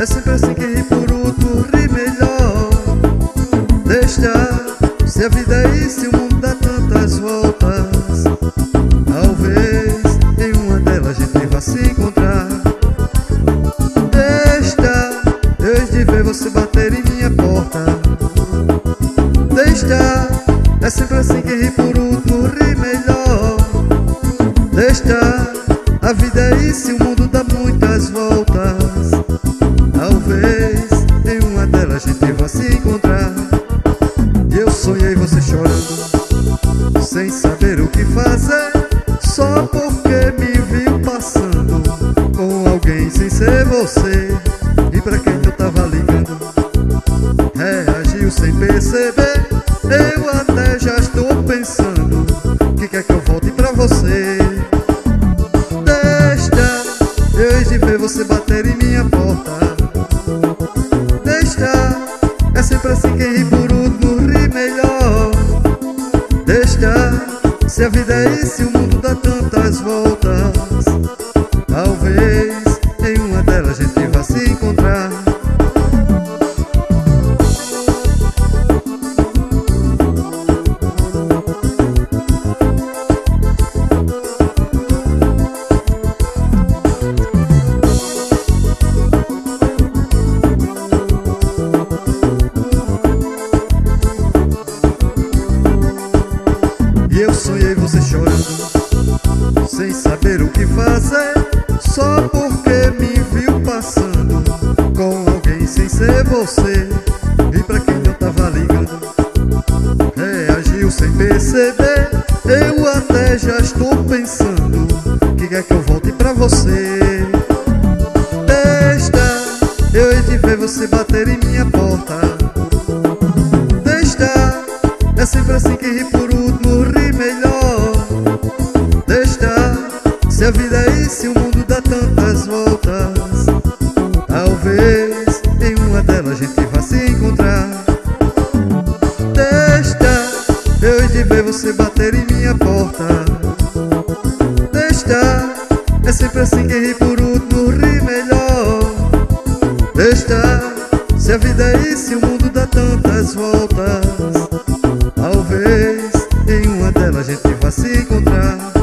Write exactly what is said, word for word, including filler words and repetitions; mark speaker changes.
Speaker 1: É sempre assim, quem ri por último ri melhor. Deixa, se a vida é isso e o mundo dá tantas voltas, talvez em uma delas a gente vá se encontrar. Deixa, eu de ver você bater em minha porta. Deixa, é sempre assim, quem ri por último ri melhor. Deixa, a vida é isso e o mundo dá muitas voltas, talvez em uma delas a gente vá se encontrar. E eu sonhei você chorando, sem saber o que fazer, só porque me viu passando com alguém sem ser você. E pra quem eu tava ligando, reagiu sem perceber. Eu até já estou pensando que quer que eu volte pra você. Deixa, eu hei de ver você bater em minha porta. Deixa, é sempre assim, quem ri por último ri melhor. Deixa, se a vida é isso e o mundo dá tantas voltas, talvez em uma delas a gente vá se encontrar. E eu sonhei você chorando, sem saber o que fazer, só porque me viu passando com alguém sem ser você. E pra quem eu tava ligando, reagiu sem perceber. Eu até já estou pensando que quer que eu volte pra você. Deixa, eu hei de ver você bater em minha porta. Deixa, é sempre assim, quem ri por último ri melhor. Deixa, se a vida é isso e o mundo dá tantas voltas, talvez em uma delas a gente vá se encontrar. Deixa, eu hei de ver você bater em minha porta. Deixa, é sempre assim, quem ri por último ri melhor. Deixa, se a vida é isso e o mundo dá tantas voltas, talvez em uma delas a gente vá se encontrar.